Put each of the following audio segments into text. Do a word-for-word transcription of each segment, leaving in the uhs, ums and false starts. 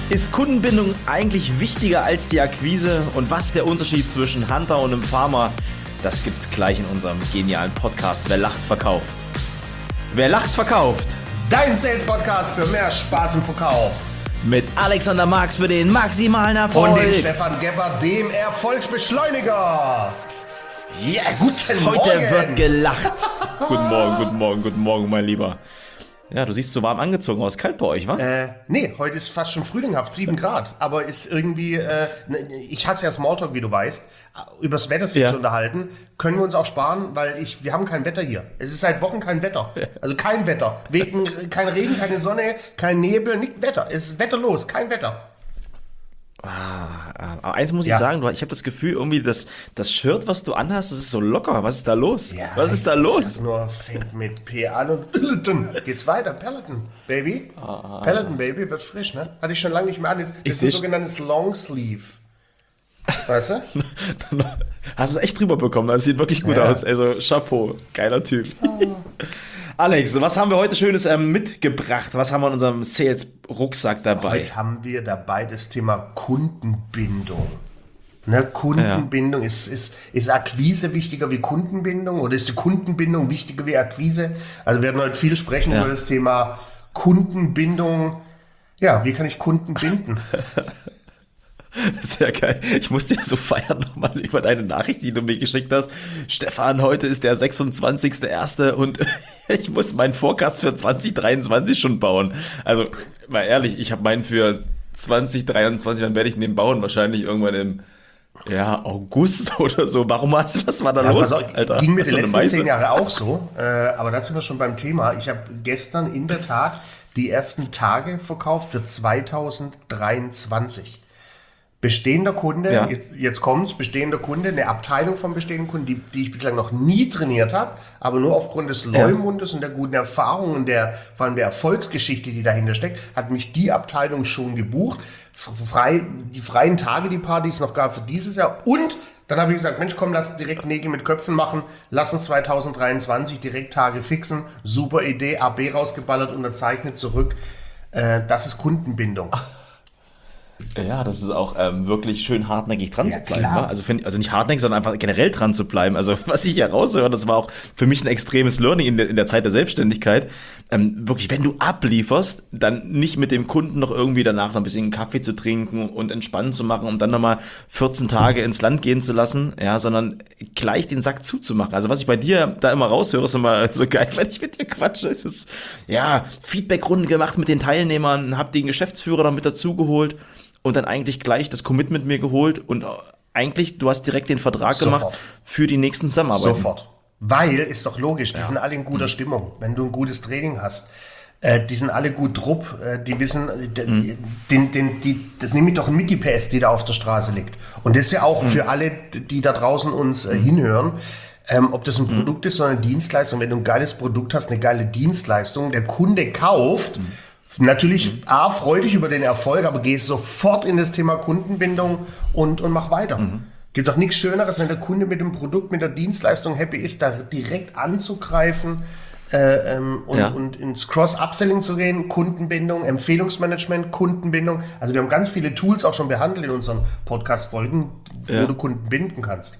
Ist Kundenbindung eigentlich wichtiger als die Akquise? Und was ist der Unterschied zwischen Hunter und einem Farmer? Das gibt's gleich in unserem genialen Podcast Wer lacht, verkauft. Wer lacht, verkauft. Dein Sales-Podcast für mehr Spaß im Verkauf. Mit Alexander Marx für den maximalen Erfolg. Und dem Stefan Gebhardt, dem Erfolgsbeschleuniger. Yes, guten heute Morgen. wird gelacht. Guten Morgen, guten Morgen, guten Morgen, mein Lieber. Ja, du siehst so warm angezogen aus. Kalt bei euch, wa? Äh, nee, heute ist fast schon frühlinghaft, sieben Grad. Aber ist irgendwie, äh, ich hasse ja Smalltalk, wie du weißt. Übers Wetter sich Ja. zu unterhalten, können wir uns auch sparen, weil ich, wir haben kein Wetter hier. Es ist seit Wochen kein Wetter. Also kein Wetter. Wegen, kein Regen, keine Sonne, kein Nebel, nicht Wetter. Es ist wetterlos, kein Wetter. Ah, aber eins muss ich Ja. sagen, du- ich habe das Gefühl, irgendwie das, das Shirt, was du anhast, das ist so locker. Was ist da los? Ja, was ist da ich los? sag nur, fängt mit P an und Peloton. Geht's weiter, Peloton, Baby. Ah, Peloton, Baby, wird frisch, ne? Hatte ich schon lange nicht mehr an. Das, das Ich ist ein seh- sogenanntes Longsleeve. Weißt du? Hast du es echt drüber bekommen? Das sieht wirklich gut Ja. aus. Also Chapeau, geiler Typ. Alex, was haben wir heute Schönes ähm, mitgebracht? Was haben wir in unserem Sales-Rucksack dabei? Heute haben wir dabei das Thema Kundenbindung. Ne, Kundenbindung, ist, ist, ist Akquise wichtiger wie Kundenbindung oder ist die Kundenbindung wichtiger wie Akquise? Also wir werden heute viel sprechen Ja. über das Thema Kundenbindung. Ja, wie kann ich Kunden binden? Sehr geil. Ich musste ja so feiern nochmal über deine Nachricht, die du mir geschickt hast. Stefan, heute ist der sechsundzwanzigster erste und ich muss meinen Forecast für zwanzig dreiundzwanzig schon bauen. Also, mal ehrlich, ich habe meinen für zwanzig dreiundzwanzig, dann werde ich den bauen, wahrscheinlich irgendwann im ja, August oder so. Warum hast du, was war da Ja, los, pass auf, Alter? ging mir Hast die du eine letzten Meise? zehn Jahre auch so, äh, aber da sind wir schon beim Thema. Ich habe gestern in der Tat die ersten Tage verkauft für zwanzig dreiundzwanzig. Bestehender Kunde, Ja. jetzt, jetzt kommt's, bestehender Kunde, eine Abteilung von bestehenden Kunden, die, die ich bislang noch nie trainiert habe, aber nur aufgrund des Leumundes und der guten Erfahrung und der, vor allem der Erfolgsgeschichte, die dahinter steckt, hat mich die Abteilung schon gebucht. Frei, die freien Tage, die paar, die es noch gab für dieses Jahr. Und dann habe ich gesagt, Mensch, komm, lass direkt Nägel mit Köpfen machen, lass uns zwanzig dreiundzwanzig direkt Tage fixen. Super Idee, A B rausgeballert, unterzeichnet, zurück. Äh, das ist Kundenbindung. Ja, das ist auch ähm, wirklich schön hartnäckig dran Ja, zu bleiben. klar. wa? Also, find, also nicht hartnäckig, sondern einfach generell dran zu bleiben. Also was ich hier raushöre, das war auch für mich ein extremes Learning in der, in der Zeit der Selbstständigkeit. Ähm, wirklich, wenn du ablieferst, dann nicht mit dem Kunden noch irgendwie danach noch ein bisschen Kaffee zu trinken und entspannen zu machen, um dann nochmal vierzehn Tage ins Land gehen zu lassen, ja, sondern gleich den Sack zuzumachen. Also was ich bei dir da immer raushöre, ist immer so geil, wenn ich mit dir quatsche. Es ist, ja, Feedbackrunden gemacht mit den Teilnehmern, hab den Geschäftsführer noch mit dazugeholt. Und dann eigentlich gleich das Commitment mir geholt und eigentlich, du hast direkt den Vertrag Sofort. gemacht für die nächsten Zusammenarbeiten. Sofort. Weil, ist doch logisch, die sind alle in guter Stimmung. Wenn du ein gutes Training hast, äh, die sind alle gut drupp, äh, die wissen, äh, den, den, den, die, das nehme ich doch mit, die P S, die da auf der Straße liegt. Und das ist ja auch für alle, die da draußen uns äh, hinhören, ähm, ob das ein Produkt ist oder eine Dienstleistung. Wenn du ein geiles Produkt hast, eine geile Dienstleistung, der Kunde kauft, natürlich, A, freu dich über den Erfolg, aber geh sofort in das Thema Kundenbindung und, und mach weiter. Mhm. Gibt doch nichts Schöneres, wenn der Kunde mit dem Produkt, mit der Dienstleistung happy ist, da direkt anzugreifen äh, ähm, und, Ja. und ins Cross-Upselling zu gehen, Kundenbindung, Empfehlungsmanagement, Kundenbindung. Also wir haben ganz viele Tools auch schon behandelt in unseren Podcast-Folgen, wo Ja. du Kunden binden kannst.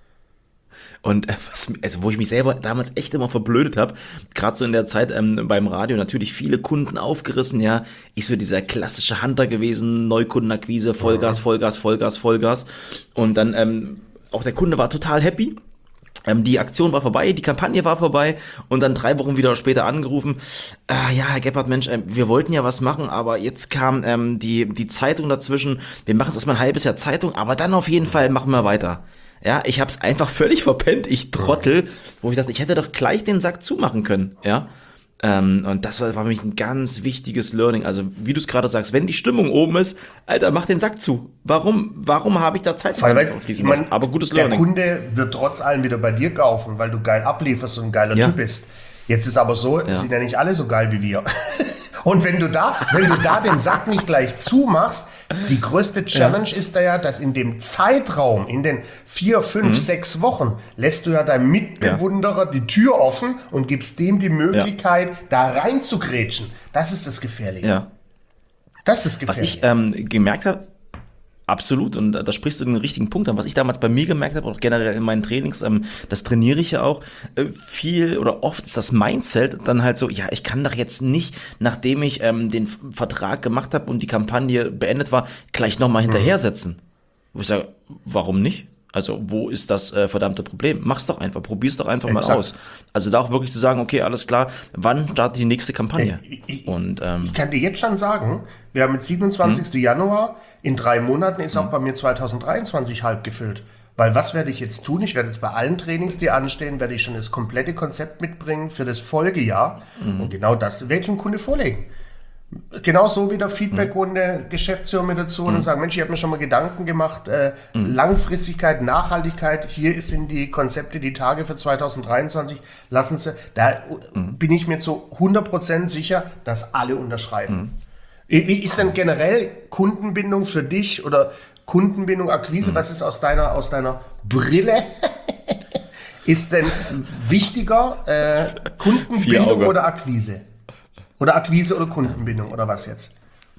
Und äh, was, also wo ich mich selber damals echt immer verblödet habe, gerade so in der Zeit ähm, beim Radio, natürlich viele Kunden aufgerissen, ja, ich so dieser klassische Hunter gewesen, Neukundenakquise, Vollgas, Vollgas, Vollgas, Vollgas und dann ähm, auch der Kunde war total happy. Ähm, die Aktion war vorbei, die Kampagne war vorbei und dann drei Wochen wieder später angerufen, äh, ja, Herr Gebhardt, Mensch, äh, wir wollten ja was machen, aber jetzt kam ähm, die, die Zeitung dazwischen, wir machen es erstmal ein halbes Jahr Zeitung, aber dann auf jeden Fall machen wir weiter. Ja, ich hab's einfach völlig verpennt, ich Trottel, wo ich dachte, ich hätte doch gleich den Sack zumachen können, ja. Ähm, und das war, war für mich ein ganz wichtiges Learning. Also, wie du es gerade sagst, wenn die Stimmung oben ist, Alter, mach den Sack zu. Warum, warum habe ich da Zeit Weil, weil, fließen ich mein, lassen? Aber gutes der Learning. Kunde wird trotz allem wieder bei dir kaufen, weil du geil ablieferst und ein geiler Ja. Typ bist. Jetzt ist aber so, Ja. sind ja nicht alle so geil wie wir. Und wenn du da, wenn du da den Sack nicht gleich zumachst, die größte Challenge ja. ist da ja, dass in dem Zeitraum, in den vier, fünf, mhm. sechs Wochen, lässt du ja deinem Mitbewunderer ja. die Tür offen und gibst dem die Möglichkeit, ja. da rein zu grätschen. Das ist das Gefährliche. Ja. Das ist Was gefährlich. ich ähm, gemerkt habe, absolut, und da sprichst du den richtigen Punkt an. Was ich damals bei mir gemerkt habe, auch generell in meinen Trainings, ähm, das trainiere ich ja auch, äh, viel oder oft ist das Mindset dann halt so, ja, ich kann doch jetzt nicht, nachdem ich ähm, den F- Vertrag gemacht habe und die Kampagne beendet war, gleich nochmal hinterher setzen. Wo ich sage, warum nicht? Also, wo ist das äh, verdammte Problem? Mach's doch einfach, probier's doch einfach Exakt. mal aus. Also da auch wirklich zu sagen, okay, alles klar, wann startet die nächste Kampagne? Ich, ich, Und ähm, ich kann dir jetzt schon sagen, wir haben jetzt siebenundzwanzigsten Januar, in drei Monaten ist auch bei mir zweitausenddreiundzwanzig halb gefüllt. Weil was werde ich jetzt tun? Ich werde jetzt bei allen Trainings, die anstehen, werde ich schon das komplette Konzept mitbringen für das Folgejahr. Und genau das werde ich dem Kunde vorlegen. Genauso wieder Feedbackrunde, Geschäftsführer mit dazu und sagen, Mensch, ich habe mir schon mal Gedanken gemacht, äh, Langfristigkeit, Nachhaltigkeit, hier sind die Konzepte, die Tage für zweitausenddreiundzwanzig, lassen Sie, da bin ich mir zu hundert Prozent sicher, dass alle unterschreiben. Wie ist denn generell Kundenbindung für dich oder Kundenbindung, Akquise, was ist aus deiner, aus deiner Brille? Ist denn wichtiger äh, Vier Kundenbindung Augen. oder Akquise? Oder Akquise oder Kundenbindung oder was jetzt?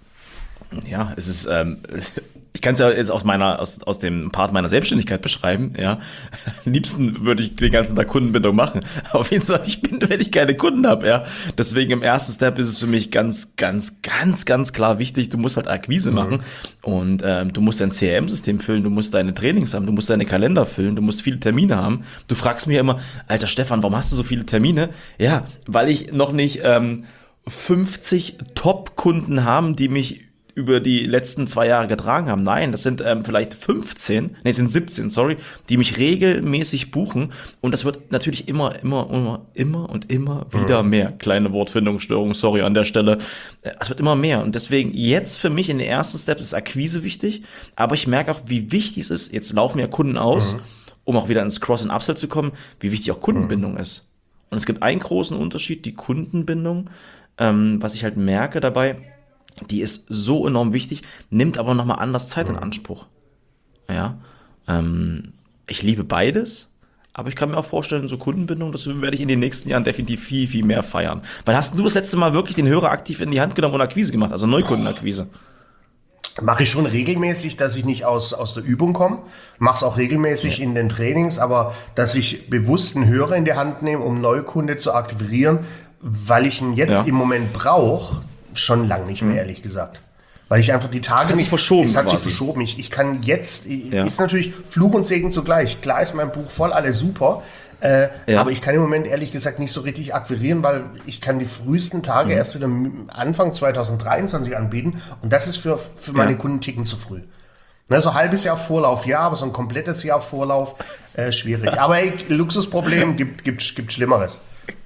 ja, es ist, ähm, ich kann es ja jetzt aus meiner, aus, aus dem Part meiner Selbstständigkeit beschreiben, ja. Am liebsten würde ich den ganzen Tag Kundenbindung machen. Aber wen soll ich binden, wenn ich keine Kunden habe, ja? Deswegen im ersten Step ist es für mich ganz, ganz, ganz, ganz klar wichtig, du musst halt Akquise Mhm. machen und ähm, du musst dein C R M-System füllen, du musst deine Trainings haben, du musst deine Kalender füllen, du musst viele Termine haben. Du fragst mich ja immer, alter Stefan, warum hast du so viele Termine? Ja, weil ich noch nicht ähm, fünfzig Top-Kunden haben, die mich über die letzten zwei Jahre getragen haben. Nein, das sind ähm, vielleicht fünfzehn, nee, es sind siebzehn, sorry, die mich regelmäßig buchen. Und das wird natürlich immer, immer, immer, immer und immer wieder mehr. Kleine Wortfindungsstörung, sorry an der Stelle. Äh, Es wird immer mehr. Und deswegen jetzt für mich in den ersten Steps ist Akquise wichtig. Aber ich merke auch, wie wichtig es ist. Jetzt laufen ja Kunden aus, um auch wieder ins Cross- und Upsell zu kommen, wie wichtig auch Kundenbindung ist. Und es gibt einen großen Unterschied, die Kundenbindung, ähm, was ich halt merke dabei, die ist so enorm wichtig, nimmt aber nochmal anders Zeit in Anspruch. Ja, ähm, ich liebe beides, aber ich kann mir auch vorstellen, so Kundenbindung, das werde ich in den nächsten Jahren definitiv viel, viel mehr feiern. Wann hast du das letzte Mal wirklich den Hörer aktiv in die Hand genommen und Akquise gemacht, also Neukundenakquise? Mache ich schon regelmäßig, dass ich nicht aus, aus der Übung komme. Mache es auch regelmäßig in den Trainings, aber dass ich bewusst einen Hörer in die Hand nehme, um Neukunde zu akquirieren, weil ich ihn jetzt Ja. im Moment brauche, schon lang nicht mehr, ehrlich gesagt. Weil ich einfach die Tage hat sich nicht verschoben Es hat sich quasi. verschoben. Ich, ich kann jetzt, Ja. ist natürlich Fluch und Segen zugleich. Klar ist mein Buch voll, alles super. Äh, Ja. Aber ich kann im Moment ehrlich gesagt nicht so richtig akquirieren, weil ich kann die frühesten Tage Mhm. erst wieder Anfang zweitausenddreiundzwanzig anbieten. Und das ist für, für meine Ja. Kunden einen Ticken zu früh. Ne, so ein halbes Jahr Vorlauf, ja, aber so ein komplettes Jahr Vorlauf, äh, schwierig. Aber ey, Luxusproblem, gibt, gibt, gibt Schlimmeres.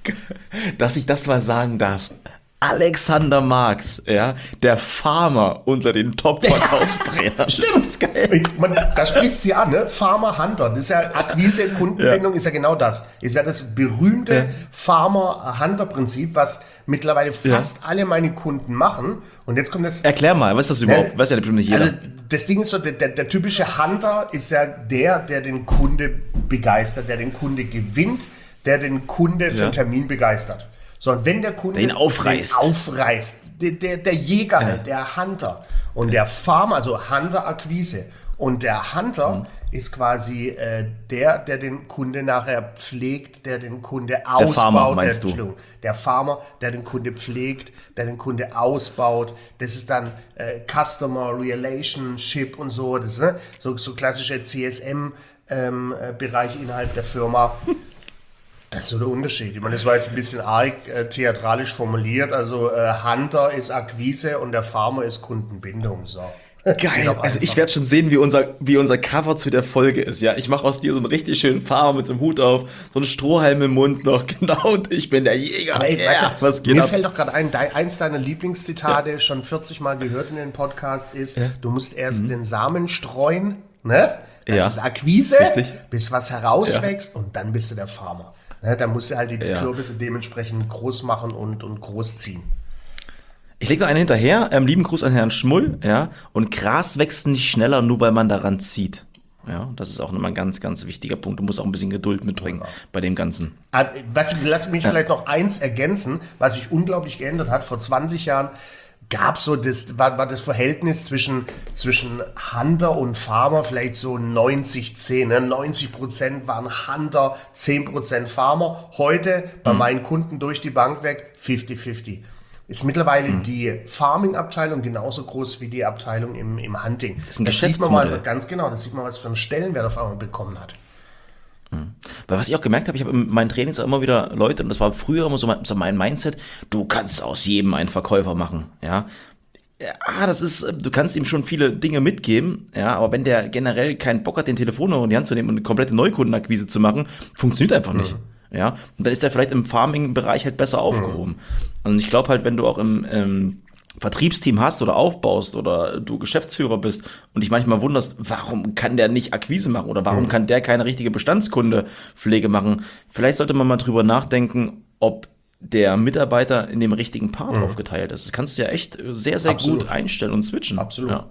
Dass ich das mal sagen darf. Alexander Marx, ja, der Farmer unter den Top-Verkaufstrainern. Stimmt. Ist das geil. Ich, man, da spricht sie an, ne? Farmer Hunter. Das ist ja Akquise, Kundenbindung, ist ja genau das. Ist ja das berühmte Ja. Farmer-Hunter-Prinzip, was mittlerweile fast alle meine Kunden machen. Und jetzt kommt das. Erklär mal, was ist das überhaupt? Ja, Weiß ja bestimmt nicht jeder. Also das Ding ist so, der, der, der typische Hunter ist ja der, der den Kunde begeistert, der den Kunde gewinnt, der den Kunde für Ja. einen Termin begeistert. So, und wenn der Kunde Der ihn aufreißt. den aufreißt, der, der, der Jäger halt, der Hunter und der Farmer, also Hunter-Akquise. Und der Hunter ist quasi äh, der, der den Kunde nachher pflegt, der den Kunde ausbaut. Farmer, meinst der, du? Entschuldigung, der Farmer, der den Kunde pflegt, der den Kunde ausbaut. Das ist dann äh, Customer Relationship und so. Das ist ne? so, so klassische C S M-Bereich ähm, innerhalb der Firma. Das ist so der Unterschied. Ich meine, das war jetzt ein bisschen arg äh, theatralisch formuliert. Also äh, Hunter ist Akquise und der Farmer ist Kundenbindung. So. Geht Geil. auch Also ich einfach. werde schon sehen, wie unser, wie unser Cover zu der Folge ist. Ja, ich mache aus dir so einen richtig schönen Farmer mit so einem Hut auf, so einen Strohhalm im Mund noch. Genau, und ich bin der Jäger. Aber ey, Yeah, weißt du, was geht mir ab? fällt doch gerade ein, dein, eins deiner Lieblingszitate, schon vierzig Mal gehört in den Podcast, ist, du musst erst den Samen streuen, ne? Das Ja. ist Akquise, Richtig. bis was herauswächst und dann bist du der Farmer. Ne? Dann musst du halt die Ja. Kürbisse dementsprechend groß machen und, und groß ziehen. Ich lege noch einen hinterher. Ähm, lieben Gruß an Herrn Schmull. Ja, und Gras wächst nicht schneller, nur weil man daran zieht. Ja, das ist auch nochmal ein ganz, ganz wichtiger Punkt. Du musst auch ein bisschen Geduld mitbringen bei dem Ganzen. Was, lass mich vielleicht noch eins ergänzen, was sich unglaublich geändert hat. Vor zwanzig Jahren gab so das, war, war das Verhältnis zwischen, zwischen Hunter und Farmer vielleicht so neunzig zehn. Ne? neunzig Prozent waren Hunter, zehn Prozent Farmer. Heute bei mhm. meinen Kunden durch die Bank weg fünfzig fünfzig. Ist mittlerweile mhm. die Farming-Abteilung genauso groß wie die Abteilung im, im Hunting. Das ist ein das sieht man mal ganz Geschäftsmodell. genau, das sieht man, was für einen Stellenwert auf einmal bekommen hat. Weil was ich auch gemerkt habe, ich habe in meinen Trainings auch immer wieder Leute, und das war früher immer so mein, so mein Mindset, du kannst aus jedem einen Verkäufer machen, ja. Ja, das ist, du kannst ihm schon viele Dinge mitgeben, ja, aber wenn der generell keinen Bock hat, den Telefonhörer in die Hand zu nehmen und eine komplette Neukundenakquise zu machen, funktioniert einfach nicht. Mhm. Ja, und dann ist er vielleicht im Farming-Bereich halt besser aufgehoben. Mhm. Und ich glaube halt, wenn du auch im ähm, Vertriebsteam hast oder aufbaust oder du Geschäftsführer bist und dich manchmal wunderst, warum kann der nicht Akquise machen oder warum mhm. kann der keine richtige Bestandskundepflege machen, vielleicht sollte man mal drüber nachdenken, ob der Mitarbeiter in dem richtigen Part mhm. aufgeteilt ist. Das kannst du ja echt sehr, sehr Absolut. gut einstellen und switchen. Absolut. Ja.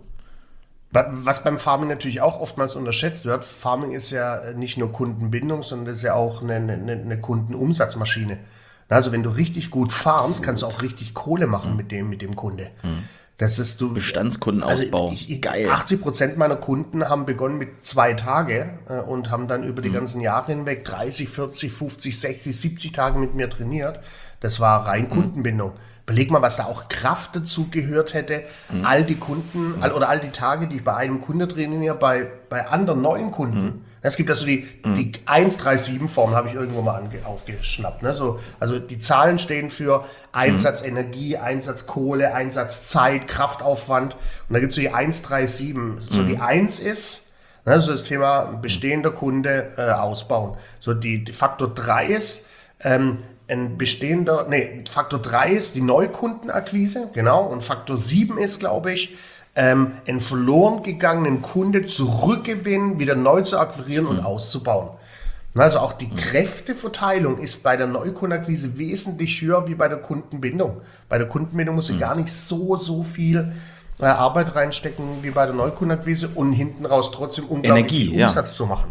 Was beim Farming natürlich auch oftmals unterschätzt wird, Farming ist ja nicht nur Kundenbindung, sondern das ist ja auch eine, eine, eine Kundenumsatzmaschine. Also wenn du richtig gut farmst, Absolut. kannst du auch richtig Kohle machen mhm. mit dem, mit dem Kunde. Mhm. Das ist du Bestandskundenausbau. Also ich, ich, Geil. achtzig Prozent meiner Kunden haben begonnen mit zwei Tage äh, und haben dann über die mhm. ganzen Jahre hinweg dreißig, vierzig, fünfzig, sechzig, siebzig Tage mit mir trainiert. Das war rein mhm. Kundenbindung. Überleg mal, was da auch Kraft dazu gehört hätte, mhm. all die Kunden mhm. all, oder all die Tage, die ich bei einem Kunde trainiere, bei, bei anderen neuen Kunden. Mhm. Es gibt also die, mhm. die eins drei sieben Form, habe ich irgendwo mal ange, aufgeschnappt. Ne? So, also die Zahlen stehen für Einsatz mhm. Energie, Einsatz Kohle, Einsatz Zeit, Kraftaufwand. Und da gibt es so die eins drei sieben. So mhm. die eins ist, ne, so das Thema bestehender Kunde äh, ausbauen. So die, die Faktor drei ist, ähm, ein bestehender, nee, Faktor drei ist die Neukundenakquise, genau, und Faktor sieben ist, glaube ich, ähm, einen verloren gegangenen Kunde zurückgewinnen, wieder neu zu akquirieren und mhm. auszubauen. Also auch die mhm. Kräfteverteilung ist bei der Neukundenakquise wesentlich höher wie bei der Kundenbindung. Bei der Kundenbindung muss ich mhm. gar nicht so, so viel äh, Arbeit reinstecken wie bei der Neukundenakquise und hinten raus trotzdem unglaublich Energie, viel Umsatz ja. zu machen.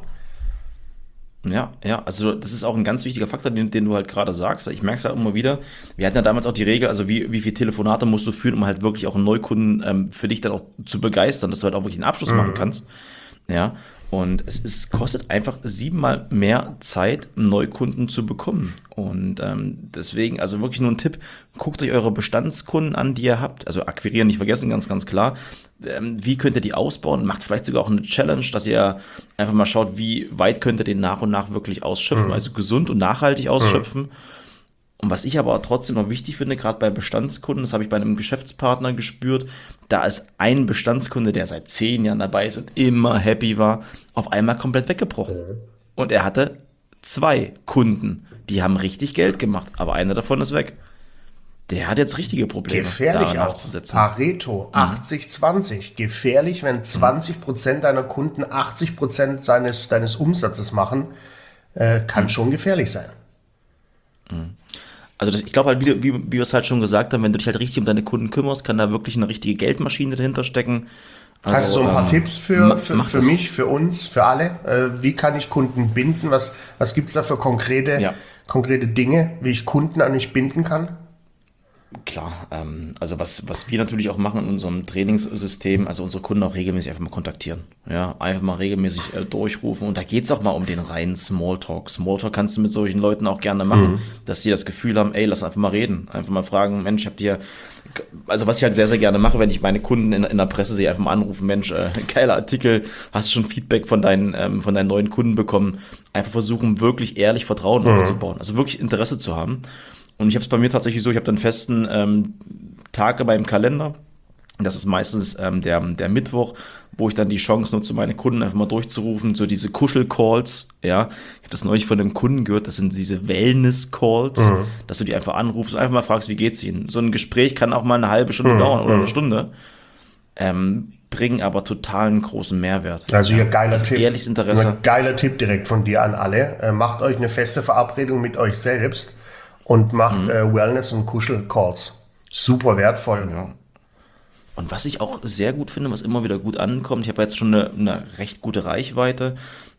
Ja, ja, also das ist auch ein ganz wichtiger Faktor, den, den du halt gerade sagst. Ich merke es ja immer wieder. Wir hatten ja damals auch die Regel, also wie, wie viele Telefonate musst du führen, um halt wirklich auch einen Neukunden ähm, für dich dann auch zu begeistern, dass du halt auch wirklich einen Abschluss mhm. machen kannst. Ja, und es ist, kostet einfach siebenmal mehr Zeit, einen Neukunden zu bekommen. Und ähm, deswegen, also wirklich nur ein Tipp, guckt euch eure Bestandskunden an, die ihr habt. Also akquirieren nicht vergessen, ganz, ganz klar. Ähm, wie könnt ihr die ausbauen? Macht vielleicht sogar auch eine Challenge, dass ihr einfach mal schaut, wie weit könnt ihr den nach und nach wirklich ausschöpfen, mhm. also gesund und nachhaltig ausschöpfen. Mhm. Und was ich aber trotzdem noch wichtig finde, gerade bei Bestandskunden, das habe ich bei einem Geschäftspartner gespürt, da ist ein Bestandskunde, der seit zehn Jahren dabei ist und immer happy war, auf einmal komplett weggebrochen. Mhm. Und er hatte zwei Kunden, die haben richtig Geld gemacht, aber einer davon ist weg. Der hat jetzt richtige Probleme, gefährlich da auch. nachzusetzen. Pareto, Mhm. achtzig zwanzig. Gefährlich, wenn zwanzig Prozent deiner Kunden achtzig Prozent seines, deines Umsatzes machen, äh, kann mhm. schon gefährlich sein. Mhm. Also das, ich glaube halt, wie, wie, wie wir es halt schon gesagt haben, wenn du dich halt richtig um deine Kunden kümmerst, kann da wirklich eine richtige Geldmaschine dahinter stecken. Also, hast du so ein paar ähm, Tipps für, für, für das. mich, für uns, für alle? Äh, wie kann ich Kunden binden? Was, was gibt es da für konkrete, ja. konkrete Dinge, wie ich Kunden an mich binden kann? Klar, ähm, also was, was wir natürlich auch machen in unserem Trainingssystem, also unsere Kunden auch regelmäßig einfach mal kontaktieren. Ja, einfach mal regelmäßig äh, durchrufen. Und da geht es auch mal um den reinen Smalltalk. Smalltalk kannst du mit solchen Leuten auch gerne machen, mhm. dass sie das Gefühl haben, ey, lass einfach mal reden. Einfach mal fragen, Mensch, ich hab dir, also was ich halt sehr, sehr gerne mache, wenn ich meine Kunden in, in der Presse sehe, einfach mal anrufen, Mensch, äh, geiler Artikel, hast schon Feedback von deinen, ähm, von deinen neuen Kunden bekommen. Einfach versuchen, wirklich ehrlich Vertrauen mhm. aufzubauen. Also wirklich Interesse zu haben. Und ich habe es bei mir tatsächlich so, ich habe dann festen ähm, Tag in meinem Kalender. Das ist meistens ähm, der, der Mittwoch, wo ich dann die Chance nutze, meine Kunden einfach mal durchzurufen. So diese Kuschel-Calls, ja. Ich habe das neulich von einem Kunden gehört, das sind diese Wellness-Calls, mhm. dass du die einfach anrufst und einfach mal fragst, wie geht's ihnen. So ein Gespräch kann auch mal eine halbe Stunde mhm. dauern oder eine Stunde. Ähm, bringen aber total einen großen Mehrwert. Also hier geiler also Tipp. Ehrliches Interesse. Ein geiler Tipp direkt von dir an alle. Äh, macht euch eine feste Verabredung mit euch selbst. Und macht mhm. äh, Wellness- und Kuschel-Calls. Super wertvoll. Ja. Und was ich auch sehr gut finde, was immer wieder gut ankommt, ich habe jetzt schon eine, eine recht gute Reichweite,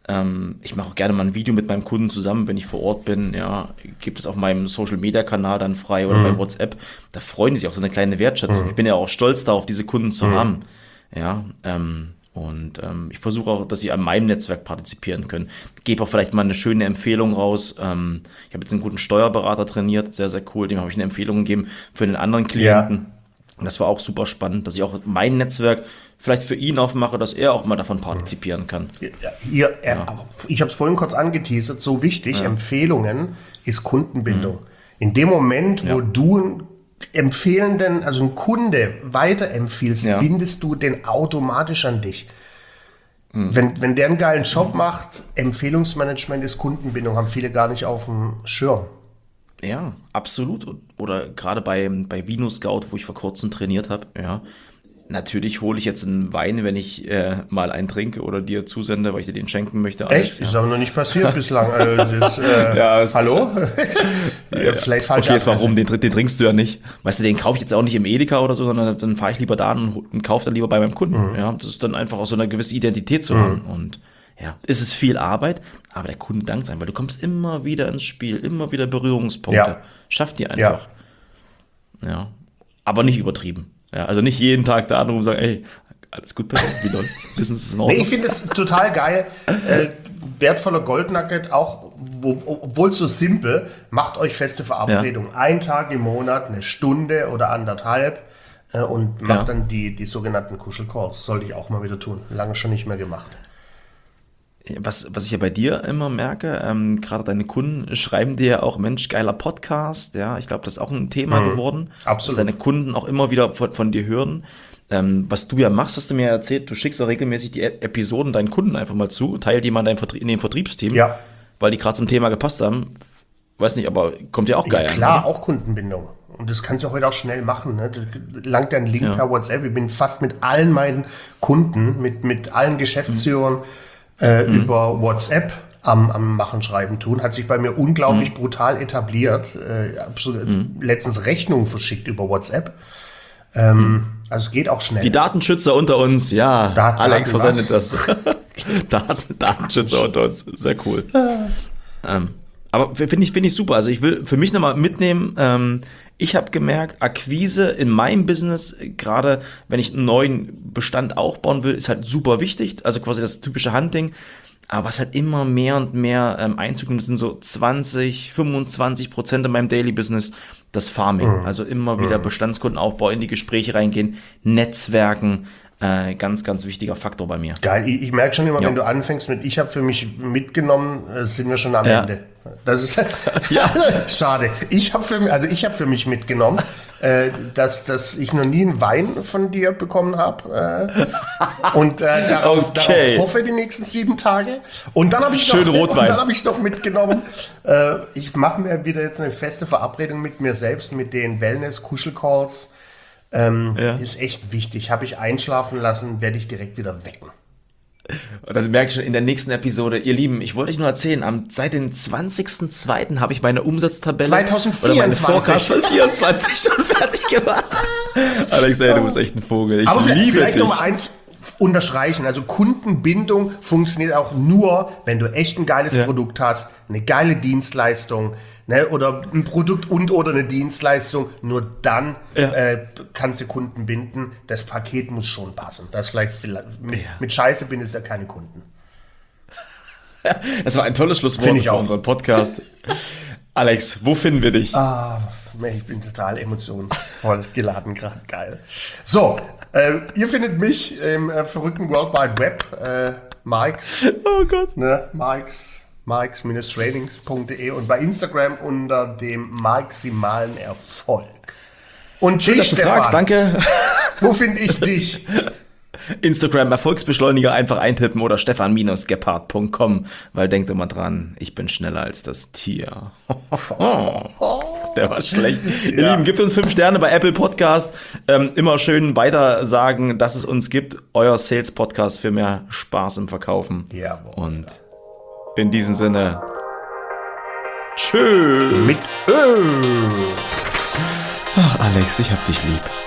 Ähm, ich mache auch gerne mal ein Video mit meinem Kunden zusammen, wenn ich vor Ort bin. Ja, gibt es auf meinem Social-Media-Kanal dann frei oder mhm. bei WhatsApp. Da freuen die sich auch so eine kleine Wertschätzung. Mhm. Ich bin ja auch stolz darauf, diese Kunden zu mhm. haben. Ja, ähm, und ähm, ich versuche auch, dass sie an meinem Netzwerk partizipieren können. Gebe auch vielleicht mal eine schöne Empfehlung raus. Ähm, ich habe jetzt einen guten Steuerberater trainiert, sehr, sehr cool. Dem habe ich eine Empfehlung gegeben für den anderen Klienten. Ja. Und das war auch super spannend, dass ich auch mein Netzwerk vielleicht für ihn aufmache, dass er auch mal davon partizipieren kann. Ja, ihr, er, ja. Ich habe es vorhin kurz angeteasert, so wichtig, ja. Empfehlungen ist Kundenbindung. Mhm. In dem Moment, wo ja. du einen Empfehlenden, also einen Kunde weiterempfiehlst, ja. bindest du den automatisch an dich. Mhm. Wenn, wenn der einen geilen Job macht, Empfehlungsmanagement ist Kundenbindung, haben viele gar nicht auf dem Schirm. Ja, absolut. Oder gerade bei, bei Vino Scout, wo ich vor kurzem trainiert habe, ja. Natürlich hole ich jetzt einen Wein, wenn ich äh, mal einen trinke oder dir zusende, weil ich dir den schenken möchte. Alles, Echt? Ja. Ist aber noch nicht passiert bislang. Also das, äh, ja, das, hallo? ja, vielleicht falsch. Okay, jetzt warum? Den, den trinkst du ja nicht. Weißt du, den kaufe ich jetzt auch nicht im Edeka oder so, sondern dann fahre ich lieber da und, und kaufe dann lieber bei meinem Kunden. Mhm. Ja, das ist dann einfach auch so eine gewisse Identität zu mhm. haben. Und ja, ist es viel Arbeit, aber der Kunde dankt sein, weil du kommst immer wieder ins Spiel, immer wieder Berührungspunkte. Ja. Schafft dir einfach. Ja. ja. Aber nicht übertrieben. Ja, also nicht jeden Tag da anrufen und sagen, ey, alles gut bei dir, wie läuft's? Business ist in Ordnung. Nee, ich finde es total geil. Äh, wertvoller Goldnugget, auch wo, obwohl so simpel, macht euch feste Verabredungen. Ja. Ein Tag im Monat, eine Stunde oder anderthalb äh, und macht ja. dann die, die sogenannten Kuschelcalls. Sollte ich auch mal wieder tun. Lange schon nicht mehr gemacht. Was, was ich ja bei dir immer merke, ähm, gerade deine Kunden schreiben dir ja auch, Mensch, geiler Podcast, ja, ich glaube, das ist auch ein Thema mhm, geworden, absolut. Dass deine Kunden auch immer wieder von, von dir hören. Ähm, was du ja machst, hast du mir erzählt, du schickst auch regelmäßig die Episoden deinen Kunden einfach mal zu, teil die mal in, dein Vertrie- in den Vertriebsteam, ja. weil die gerade zum Thema gepasst haben. Weiß nicht, aber kommt ja auch geil ja, an. Klar, auch Kundenbindung. Und das kannst du heute auch schnell machen. Ne? Langt ja ein Link ja. per WhatsApp. Ich bin fast mit allen meinen Kunden, mit, mit allen Geschäftsführern, mhm. Äh, mhm. über WhatsApp am, am Machen, Schreiben, Tun. Hat sich bei mir unglaublich mhm. brutal etabliert. Äh, absolut, mhm. letztens Rechnungen verschickt über WhatsApp. Ähm, mhm. Also es geht auch schnell. Die Datenschützer unter uns, ja. Dat- Alex versendet das. Daten, Datenschützer unter uns, sehr cool. ähm, aber finde ich, finde ich super. Also ich will für mich nochmal mitnehmen, ähm, ich habe gemerkt, Akquise in meinem Business, gerade wenn ich einen neuen Bestand aufbauen will, ist halt super wichtig. Also quasi das typische Hunting. Aber was halt immer mehr und mehr ähm, Einzug nimmt, sind so zwanzig, fünfundzwanzig Prozent in meinem Daily Business das Farming. Mhm. Also immer wieder Bestandskundenaufbau, in die Gespräche reingehen, Netzwerken. Äh, ganz, ganz wichtiger Faktor bei mir. Geil, ich, ich merke schon immer, ja. wenn du anfängst mit ich habe für mich mitgenommen, äh, sind wir schon am ja. Ende. Das ist ja. schade. Ich habe für, also ich hab für mich mitgenommen, äh, dass, dass ich noch nie einen Wein von dir bekommen habe äh, und äh, darauf, okay. darauf hoffe die nächsten sieben Tage. Und dann habe ich, Schön Rotwein. Hab ich noch mitgenommen, äh, ich mache mir wieder jetzt eine feste Verabredung mit mir selbst, mit den Wellness-Kuschel-Calls. Ähm, ja. Ist echt wichtig. Habe ich einschlafen lassen, werde ich direkt wieder wecken. Und dann merke ich schon in der nächsten Episode, ihr Lieben, ich wollte euch nur erzählen, am, seit dem zwanzigsten zweiten habe ich meine Umsatztabelle zwanzig vierundzwanzig oder meine vierundzwanzig schon fertig gemacht. Alex, ey, du bist echt ein Vogel. Ich Aber liebe vielleicht dich. noch mal eins unterstreichen. Also Kundenbindung funktioniert auch nur, wenn du echt ein geiles ja. Produkt hast, eine geile Dienstleistung, ne, oder ein Produkt und oder eine Dienstleistung. Nur dann ja. äh, kannst du Kunden binden. Das Paket muss schon passen. Das vielleicht, vielleicht mit, ja. mit Scheiße bindest du ja keine Kunden. Das war ein tolles Schlusswort für unseren Podcast. Alex, wo finden wir dich? Ah, ich bin total emotionsvoll geladen gerade. Geil. So, äh, ihr findet mich im äh, verrückten World Wide Web. Äh, Mikes. Oh Gott. Ne, Mikes. Mikes-trainings punkt de und bei Instagram unter dem maximalen Erfolg. Und schön, dass du fragst, danke. Wo finde ich dich? Instagram Erfolgsbeschleuniger einfach eintippen oder stefan gebhardt punkt com, weil denkt immer dran, ich bin schneller als das Tier. Der war schlecht. Ja. Ihr Lieben, gebt uns fünf Sterne bei Apple Podcast. Ähm, immer schön weiter sagen, dass es uns gibt. Euer Sales Podcast für mehr Spaß im Verkaufen. Jawohl. Und in diesem Sinne, tschö. Mit Ö. Ach, Alex, ich hab dich lieb.